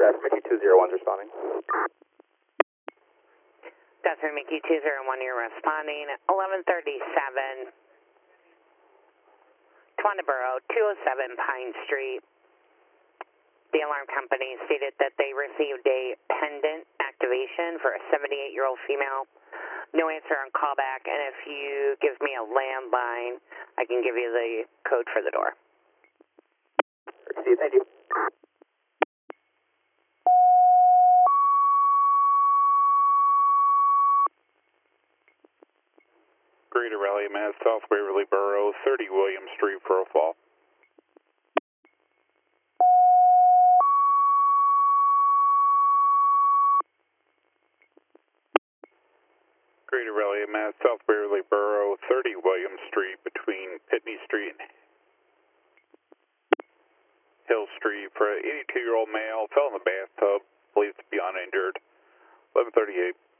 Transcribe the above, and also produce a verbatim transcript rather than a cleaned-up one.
Desert Mickey two zero one's responding. Desert Mickey two zero one, you're responding. eleven thirty-seven, Twanaboro, two oh seven Pine Street. The alarm company stated that they received a pendant activation for a seventy-eight-year-old female. No answer on callback, and if you give me a landline, I can give you the code for the door. Thank you. Greater Raleigh, Mass, South Waverly Borough, thirty William Street, Profile. Greater Raleigh, Mass, South Waverly Borough, thirty William Street, between Pitney Street and Hill Street, for an eighty-two-year-old male, fell in the bathtub, believed to be uninjured. eleven thirty-eight.